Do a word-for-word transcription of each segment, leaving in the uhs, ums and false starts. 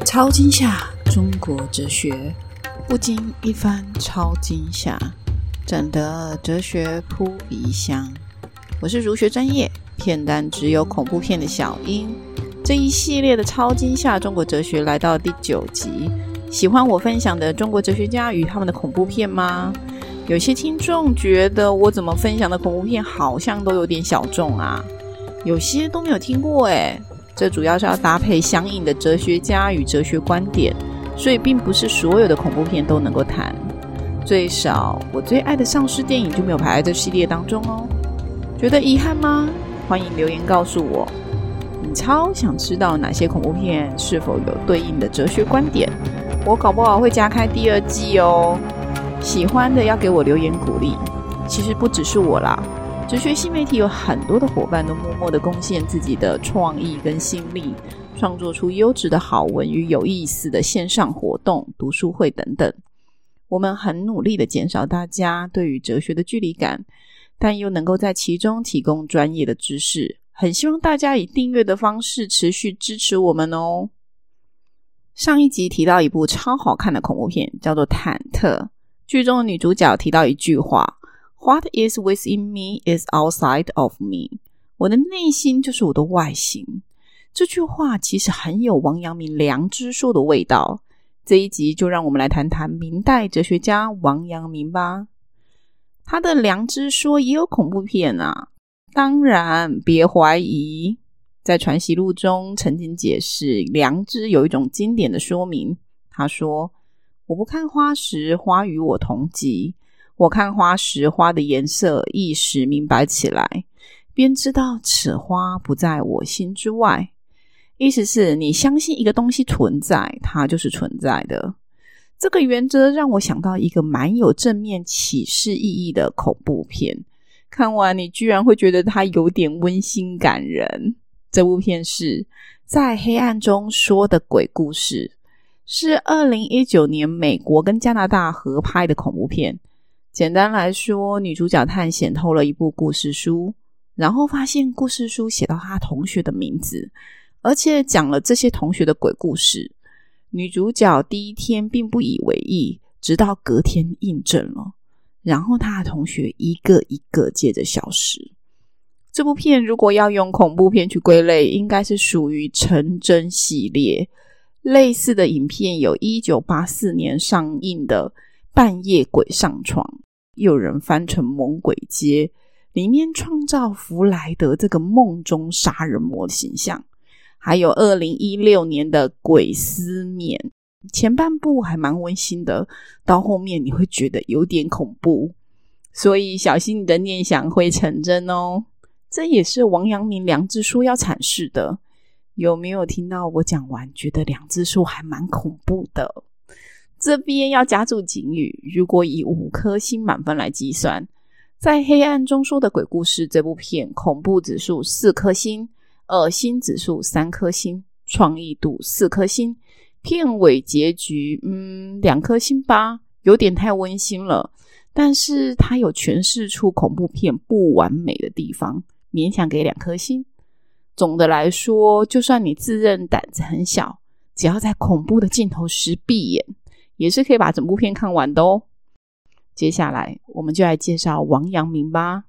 超惊吓中国哲学，不经一番超惊吓，整得哲学扑鼻香。我是儒学专业片单只有恐怖片的小英，这一系列的超惊吓中国哲学来到第九集。喜欢我分享的中国哲学家与他们的恐怖片吗？有些听众觉得我怎么分享的恐怖片好像都有点小众啊，有些都没有听过耶。这主要是要搭配相应的哲学家与哲学观点，所以并不是所有的恐怖片都能够谈。最少我最爱的丧尸电影就没有排在这系列当中哦。觉得遗憾吗？欢迎留言告诉我。你超想知道哪些恐怖片是否有对应的哲学观点，我搞不好会加开第二季哦。喜欢的要给我留言鼓励。其实不只是我啦，哲学新媒体有很多的伙伴都默默的贡献自己的创意跟心力，创作出优质的好文与有意思的线上活动、读书会等等。我们很努力的减少大家对于哲学的距离感，但又能够在其中提供专业的知识，很希望大家以订阅的方式持续支持我们哦。上一集提到一部超好看的恐怖片，叫做《忐忑》。剧中的女主角提到一句话， What is within me is outside of me。 我的内心就是我的外形。这句话其实很有王阳明良知说的味道。这一集就让我们来谈谈明代哲学家王阳明吧。他的良知说也有恐怖片啊，当然别怀疑。在传习录中曾经解释良知有一种经典的说明，他说，我不看花时，花与我同级，我看花时，花的颜色一时明白起来，便知道此花不在我心之外。意思是你相信一个东西存在，它就是存在的。这个原则让我想到一个蛮有正面启示意义的恐怖片，看完你居然会觉得它有点温馨感人。这部片是在黑暗中说的鬼故事，是二零一九年美国跟加拿大合拍的恐怖片。简单来说，女主角探险偷了一部故事书，然后发现故事书写到她同学的名字，而且讲了这些同学的鬼故事。女主角第一天并不以为意，直到隔天印证了，然后她的同学一个一个接着消失。这部片如果要用恐怖片去归类，应该是属于成真系列。类似的影片有一九八四年上映的半夜鬼上床，有人翻成猛鬼街，里面创造弗莱德这个梦中杀人魔的形象。还有二零一六年的鬼丝面，前半部还蛮温馨的，到后面你会觉得有点恐怖，所以小心你的念想会成真哦。这也是王阳明良知说要阐释的。有没有听到我讲完觉得良知说还蛮恐怖的？这边要加注警语，如果以五颗星满分来计算，在黑暗中说的鬼故事这部片恐怖指数四颗星，恶心指数三颗星，创意度四颗星，片尾结局嗯两颗星吧，有点太温馨了，但是它有诠释出恐怖片不完美的地方，勉强给两颗星。总的来说，就算你自认胆子很小，只要在恐怖的镜头时闭眼，也是可以把整部片看完的哦。接下来我们就来介绍王阳明吧。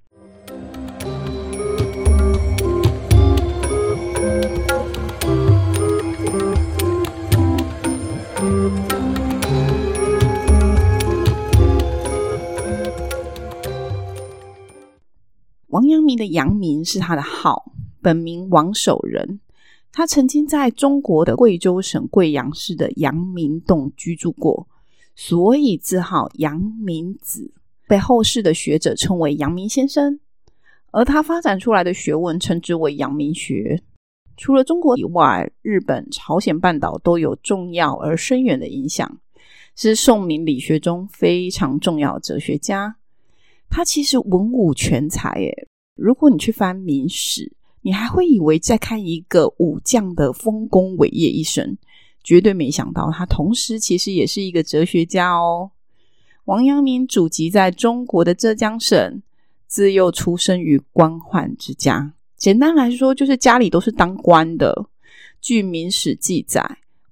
王阳明的阳明是他的号，本名王守仁。他曾经在中国的贵州省贵阳市的阳明洞居住过，所以自号阳明子，被后世的学者称为阳明先生。而他发展出来的学问称之为阳明学。除了中国以外，日本、朝鲜半岛都有重要而深远的影响，是宋明理学中非常重要的哲学家。他其实文武全才耶，如果你去翻明史，你还会以为在看一个武将的丰功伟业一生，绝对没想到他同时其实也是一个哲学家哦。王阳明祖籍在中国的浙江省，自幼出生于官宦之家，简单来说就是家里都是当官的。据明史记载，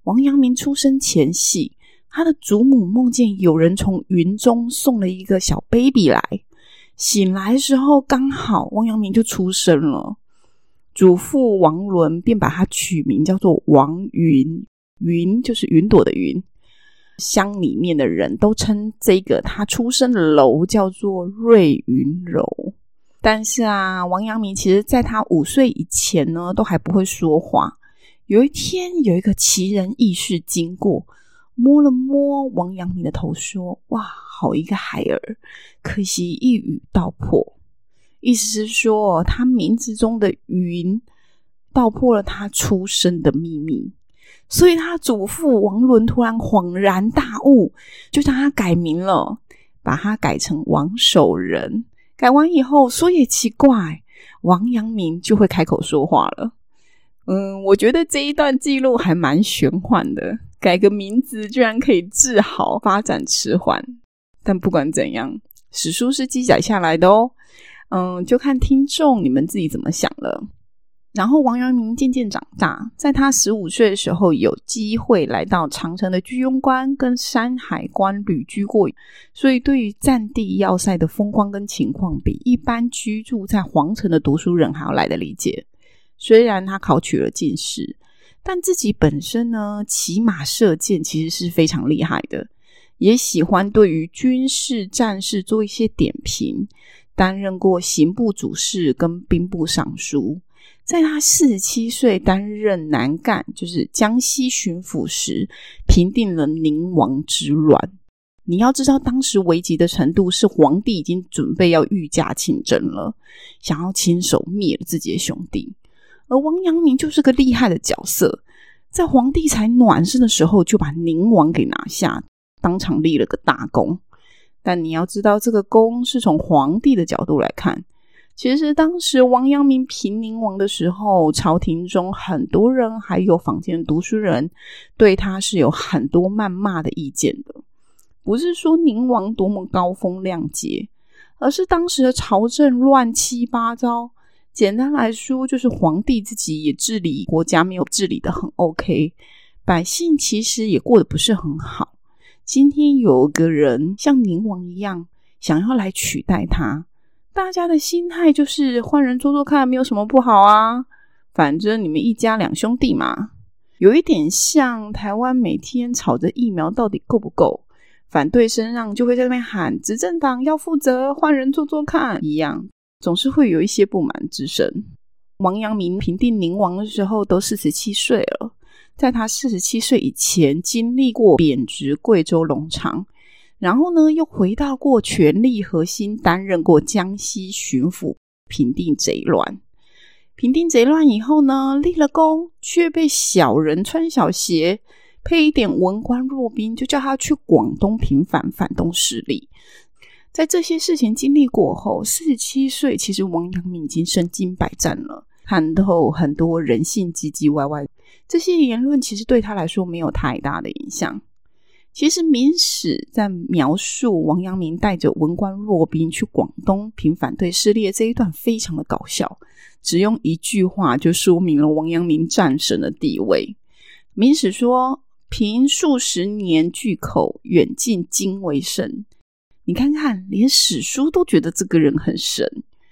王阳明出生前夕，他的祖母梦见有人从云中送了一个小 baby 来，醒来的时候刚好王阳明就出生了。祖父王伦便把他取名叫做王云，云就是云朵的云。乡里面的人都称这个他出生的楼叫做瑞云楼。但是啊，王阳明其实在他五岁以前呢，都还不会说话。有一天，有一个奇人异士经过，摸了摸王阳明的头，说：“哇，好一个孩儿，可惜一语道破。”意思是说，他名字中的云道破了他出生的秘密。所以他祖父王伦突然恍然大悟，就将他改名了，把他改成王守仁。改完以后，说也奇怪，王阳明就会开口说话了。嗯，我觉得这一段记录还蛮玄幻的，改个名字居然可以治好发展迟缓。但不管怎样，史书是记载下来的哦。嗯，就看听众你们自己怎么想了。然后王阳明渐渐长大，在他十五岁的时候，有机会来到长城的居庸关跟山海关旅居过，所以对于战地要塞的风光跟情况，比一般居住在皇城的读书人还要来的理解。虽然他考取了进士，但自己本身呢，骑马射箭其实是非常厉害的，也喜欢对于军事战事做一些点评，担任过刑部主事跟兵部尚书。在他四十七岁担任南赣，就是江西巡抚时，平定了宁王之乱。你要知道当时危急的程度是皇帝已经准备要御驾亲征了，想要亲手灭了自己的兄弟。而王阳明就是个厉害的角色，在皇帝才暖身的时候就把宁王给拿下，当场立了个大功。但你要知道，这个功是从皇帝的角度来看，其实当时王阳明平宁王的时候，朝廷中很多人还有坊间的读书人对他是有很多谩骂的意见的。不是说宁王多么高风亮节，而是当时的朝政乱七八糟。简单来说，就是皇帝自己也治理国家没有治理得很 OK， 百姓其实也过得不是很好。今天有个人像宁王一样想要来取代他，大家的心态就是换人做做看，没有什么不好啊，反正你们一家两兄弟嘛。有一点像台湾每天吵着疫苗到底够不够，反对声浪就会在那边喊执政党要负责，换人做做看一样，总是会有一些不满之声。王阳明平定宁王的时候都四十七岁了，在他四十七岁以前经历过贬职贵州龙场，然后呢又回到过权力核心，担任过江西巡抚，平定贼乱。平定贼乱以后呢，立了功，却被小人穿小鞋，配一点文官弱兵，就叫他去广东平反反动势力。在这些事情经历过后，四十七岁，其实王阳明已经身经百战了，看透很多人性唧唧歪歪，这些言论其实对他来说没有太大的影响。其实明史在描述王阳明带着文官弱兵去广东平反对势力的这一段非常的搞笑，只用一句话就说明了王阳明战神的地位。明史说，平数十年巨口，远近惊为神。你看看，连史书都觉得这个人很神。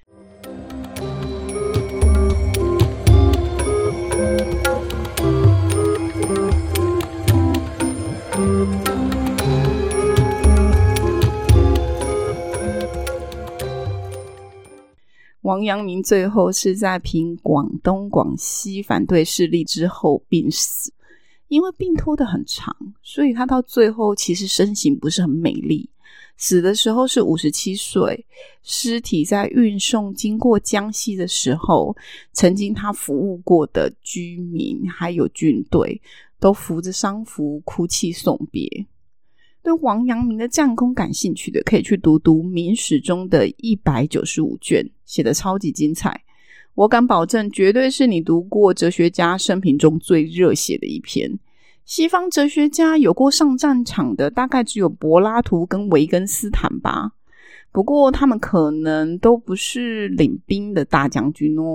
王阳明最后是在平广东、广西反对势力之后病死，因为病拖得很长，所以他到最后其实身形不是很美丽。死的时候是五十七岁，尸体在运送经过江西的时候，曾经他服务过的居民还有军队都扶着丧服哭泣送别。对王阳明的战功感兴趣的，可以去读读明史中的一百九十五卷，写得超级精彩。我敢保证，绝对是你读过哲学家生平中最热血的一篇。西方哲学家有过上战场的，大概只有柏拉图跟维根斯坦吧。不过他们可能都不是领兵的大将军哦，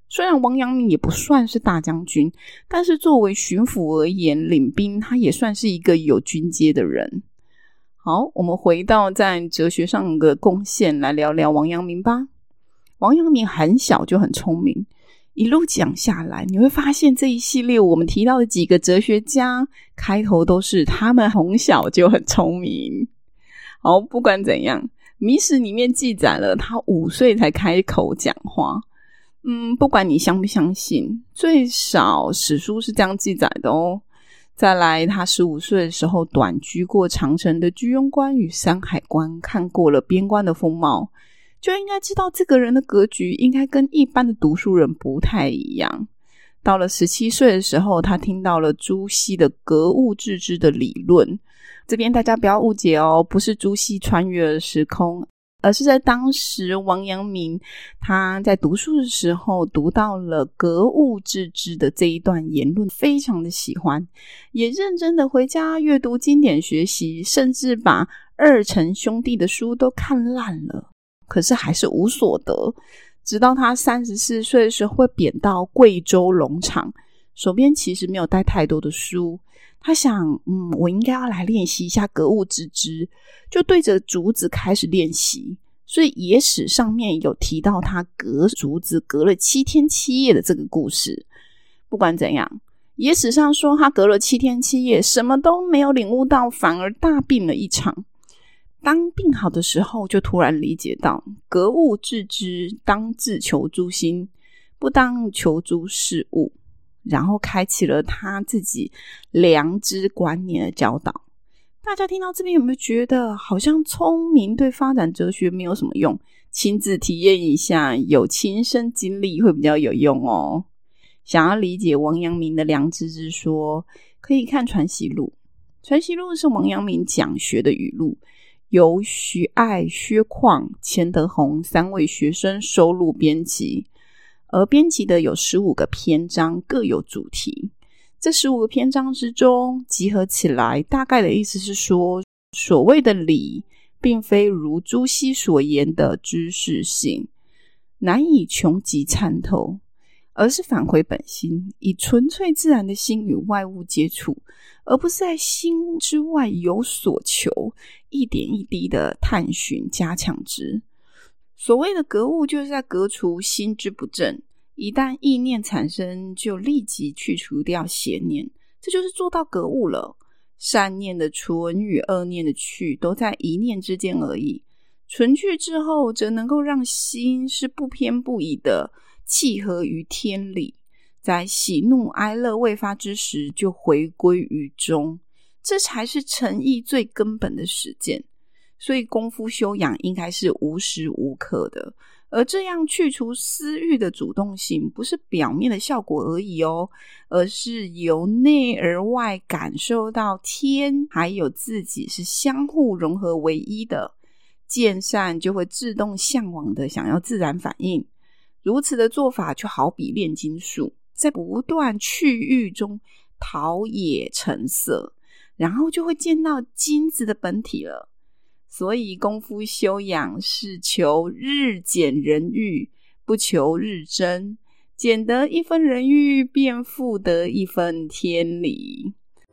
虽然王阳明也不算是大将军，但是作为巡抚而言，领兵他也算是一个有军阶的人。好，我们回到在哲学上的贡献，来聊聊王阳明吧。王阳明很小就很聪明，一路讲下来，你会发现这一系列我们提到的几个哲学家，开头都是他们从小就很聪明。好，不管怎样，《迷史》里面记载了他五岁才开口讲话。嗯，不管你相不相信，最少史书是这样记载的哦。再来，他十五岁的时候短居过长城的居庸关与山海关，看过了边关的风貌，就应该知道这个人的格局应该跟一般的读书人不太一样。到了十七岁的时候，他听到了朱熹的格物致知的理论。这边大家不要误解哦，不是朱熹穿越了时空，而是在当时王阳明他在读书的时候读到了格物致知的这一段言论，非常的喜欢，也认真的回家阅读经典学习，甚至把二程兄弟的书都看烂了，可是还是无所得。直到他三十四岁的时候会贬到贵州龙场，手边其实没有带太多的书，他想嗯，我应该要来练习一下格物致知，就对着竹子开始练习。所以野史上面有提到他隔竹子隔了七天七夜的这个故事。不管怎样，野史上说他隔了七天七夜什么都没有领悟到，反而大病了一场。当病好的时候，就突然理解到格物致知当自求诸心，不当求诸事物，然后开启了他自己良知观念的教导。大家听到这边有没有觉得好像聪明对发展哲学没有什么用？亲自体验一下，有亲身经历会比较有用哦。想要理解王阳明的良知之说，可以看传习录。传习录是王阳明讲学的语录，由徐爱、薛况、钱德洪三位学生收录编辑，而编辑的有十五个篇章，各有主题。这十五个篇章之中集合起来，大概的意思是说，所谓的理并非如朱熹所言的知识性，难以穷极参透，而是返回本心，以纯粹自然的心与外物接触，而不是在心之外有所求，一点一滴的探寻加强之。所谓的格物，就是在革除心之不正，一旦意念产生，就立即去除掉邪念，这就是做到格物了。善念的存与恶念的去，都在一念之间而已。存去之后，则能够让心是不偏不倚的契合于天理，在喜怒哀乐未发之时，就回归于中，这才是诚意最根本的实践。所以功夫修养应该是无时无刻的，而这样去除私欲的主动性，不是表面的效果而已哦，而是由内而外感受到天还有自己是相互融合为一的，见善就会自动向往的想要自然反应。如此的做法就好比炼金术，在不断去欲中陶冶成色，然后就会见到金子的本体了。所以功夫修养是求日减人欲，不求日增，减得一分人欲，便复得一分天理。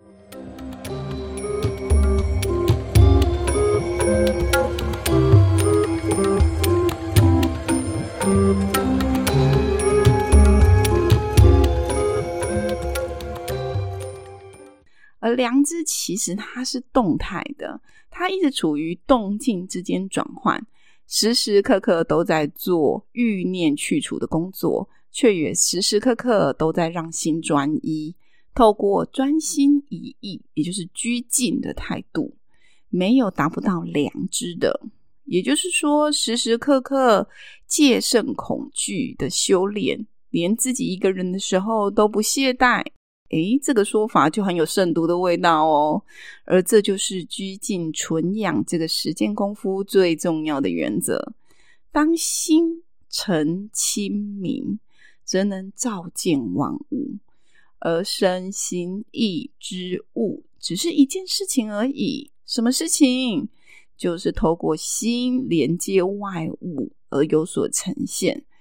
而良知其实它是动态的，它一直处于动静之间转换，时时刻刻都在做欲念去除的工作，却也时时刻刻都在让心专一，透过专心一意，也就是居静的态度，没有达不到良知的。也就是说，时时刻刻戒慎恐惧的修炼，连自己一个人的时候都不懈怠。诶，这个说法就很有慎独的味道哦。而这就是居静纯养这个实践功夫最重要的原则。当心澄清明，则能照见万物，而身心意之物只是一件事情而已。什么事情？就是透过心连接外物而有所呈现。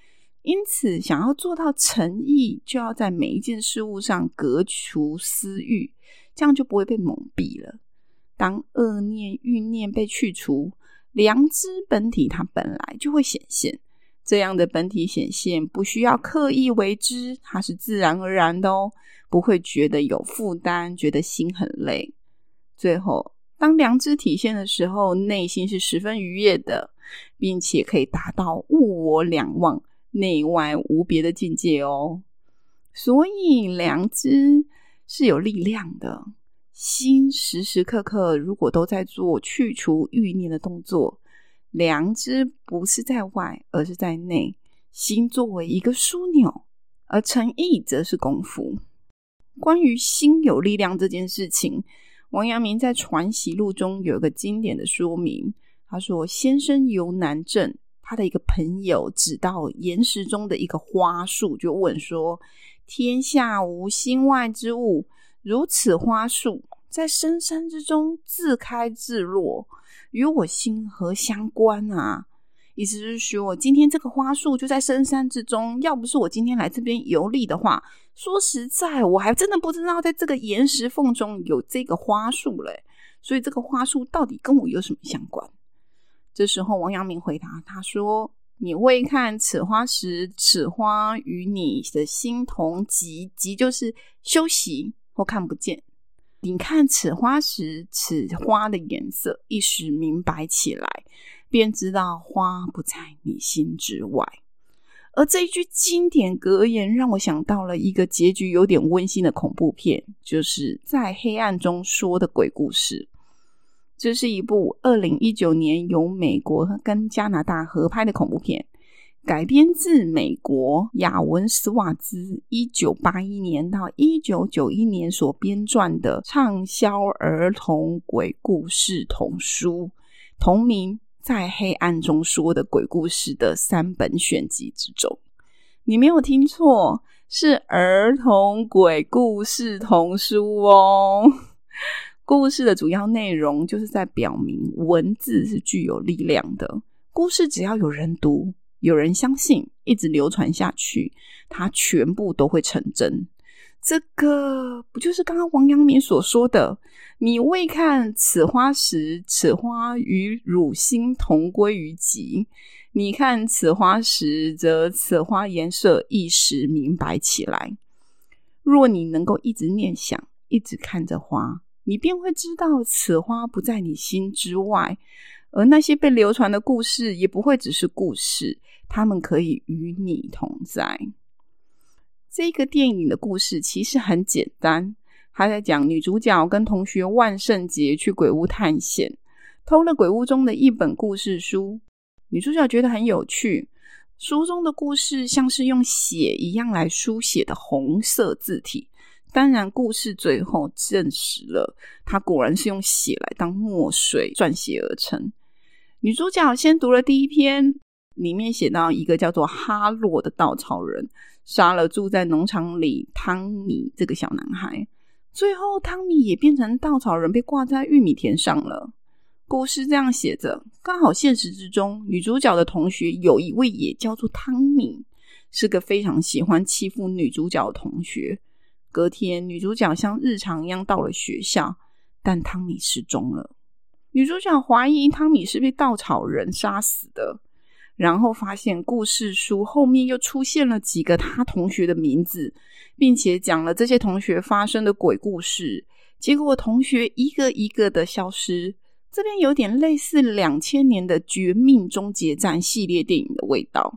因此想要做到诚意，就要在每一件事物上革除私欲，这样就不会被蒙蔽了。当恶念欲念被去除，良知本体它本来就会显现，这样的本体显现不需要刻意为之，它是自然而然的哦，不会觉得有负担，觉得心很累。最后当良知体现的时候，内心是十分愉悦的，并且可以达到物我两忘，内外无别的境界哦。所以良知是有力量的，心时时刻刻如果都在做去除欲念的动作，良知不是在外，而是在内，心作为一个枢纽，而诚意则是功夫。关于心有力量这件事情，王阳明在传习录中有一个经典的说明，他说先生游南镇，他的一个朋友指到岩石中的一个花树，就问说，天下无心外之物，如此花树在深山之中自开自落，与我心何相关啊？意思是说，今天这个花树就在深山之中，要不是我今天来这边游历的话，说实在我还真的不知道在这个岩石缝中有这个花树嘞，所以这个花树到底跟我有什么相关？这时候王阳明回答他说，你未看此花时，此花与你的心同极，极就是休息或看不见。你看此花时，此花的颜色一时明白起来，便知道花不在你心之外。而这一句经典格言让我想到了一个结局有点温馨的恐怖片，就是在黑暗中说的鬼故事。这是一部二零一九年由美国跟加拿大合拍的恐怖片，改编自美国亚文斯瓦兹一九八一年到一九九一年所编撰的畅销儿童鬼故事童书，同名在黑暗中说的鬼故事的三本选集之中。你没有听错，是儿童鬼故事童书哦。故事的主要内容就是在表明文字是具有力量的，故事只要有人读，有人相信，一直流传下去，它全部都会成真。这个不就是刚刚王阳明所说的，你未看此花时，此花与汝心同归于极，你看此花时，则此花颜色一时明白起来。若你能够一直念想，一直看着花，你便会知道此花不在你心之外，而那些被流传的故事也不会只是故事，它们可以与你同在。这个电影的故事其实很简单，他在讲女主角跟同学万圣节去鬼屋探险，偷了鬼屋中的一本故事书。女主角觉得很有趣，书中的故事像是用血一样来书写的红色字体，当然故事最后证实了它果然是用血来当墨水撰写而成。女主角先读了第一篇，里面写到一个叫做哈洛的稻草人杀了住在农场里汤米这个小男孩，最后汤米也变成稻草人，被挂在玉米田上了。故事这样写着，刚好现实之中女主角的同学有一位也叫做汤米，是个非常喜欢欺负女主角的同学。隔天女主角像日常一样到了学校，但汤米失踪了。女主角怀疑汤米是被稻草人杀死的，然后发现故事书后面又出现了几个她同学的名字，并且讲了这些同学发生的鬼故事，结果同学一个一个的消失。这边有点类似两千年的绝命终结战系列电影的味道。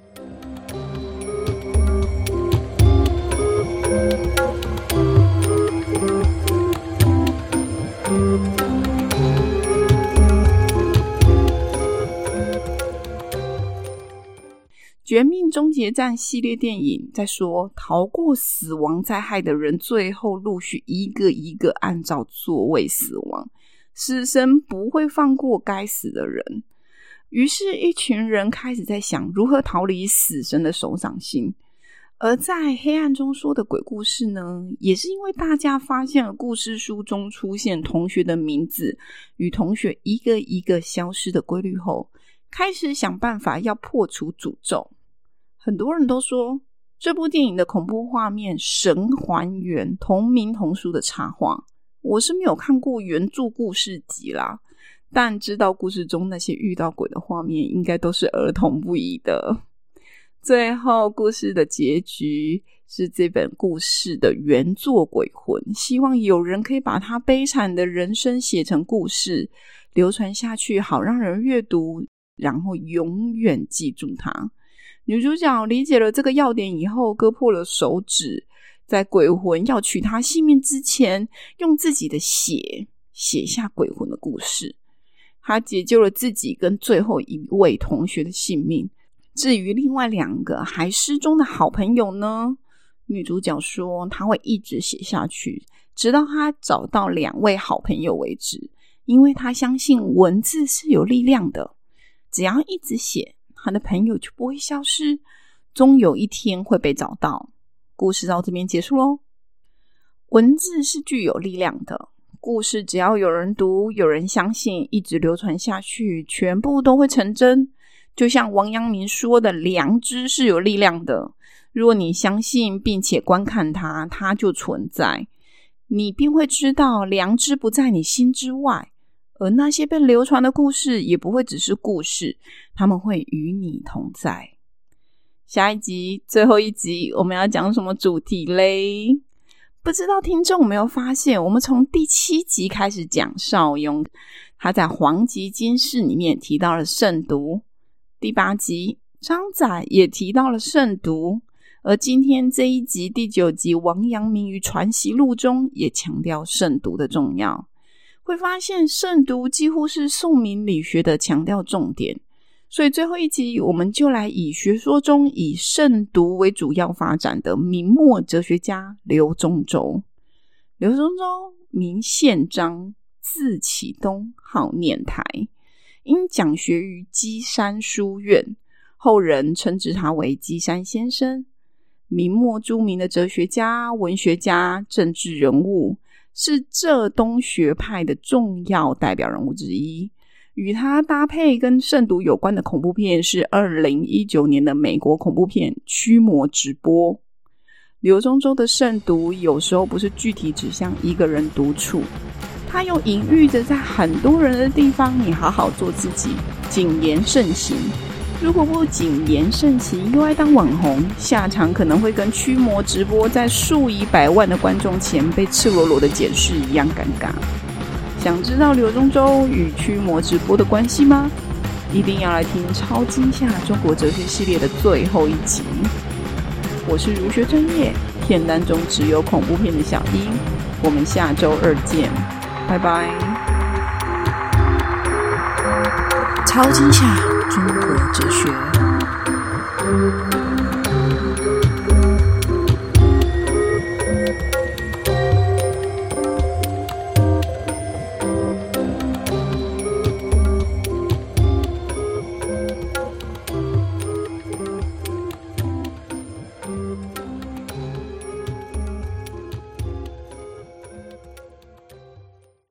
绝命终结战系列电影在说，逃过死亡灾害的人最后陆续一个一个按照座位死亡，死神不会放过该死的人。于是一群人开始在想如何逃离死神的手掌心。而在黑暗中说的鬼故事呢，也是因为大家发现了故事书中出现同学的名字与同学一个一个消失的规律后，开始想办法要破除诅咒。 很多人都说这部电影的恐怖画面神还原同名同书的插画，我是没有看过原著故事集啦，但知道故事中那些遇到鬼的画面应该都是儿童不宜的。最后故事的结局是这本故事的原作鬼魂，希望有人可以把他悲惨的人生写成故事流传下去，好让人阅读然后永远记住他。女主角理解了这个要点以后，割破了手指，在鬼魂要取她性命之前，用自己的血写下鬼魂的故事。她解救了自己跟最后一位同学的性命。至于另外两个还失踪的好朋友呢，女主角说她会一直写下去，直到她找到两位好朋友为止，因为她相信文字是有力量的，只要一直写，她的朋友就不会消失，终有一天会被找到。故事到这边结束咯。文字是具有力量的，故事只要有人读，有人相信，一直流传下去，全部都会成真。就像王阳明说的，良知是有力量的，如果你相信并且观看它，它就存在，你便会知道良知不在你心之外，而那些被流传的故事也不会只是故事，他们会与你同在。下一集，最后一集，我们要讲什么主题嘞？不知道听众有没有发现，我们从第七集开始讲邵雍，他在黄极金氏里面提到了慎独，第八集张载也提到了慎独，而今天这一集第九集王阳明于传习录中也强调慎独的重要。会发现慎独几乎是宋明理学的强调重点，所以最后一集我们就来以学说中以慎独为主要发展的明末哲学家刘宗周。刘宗周名宪章，字启东，号念台，因讲学于基山书院，后人称之他为基山先生。明末著名的哲学家、文学家、政治人物，是浙东学派的重要代表人物之一。与他搭配跟慎独有关的恐怖片是二零一九年的美国恐怖片《驱魔直播》。刘宗周的慎独有时候不是具体指向一个人独处，他又隐喻着在很多人的地方你好好做自己，谨言慎行。如果不谨言慎行又爱当网红，下场可能会跟驱魔直播在数以百万的观众前被赤裸裸的检视一样尴尬。想知道刘宗周与驱魔直播的关系吗？一定要来听超惊吓中国哲学系列的最后一集。我是儒学专业，片单中只有恐怖片的小一，我们下周二见，拜拜。超惊吓中国哲学。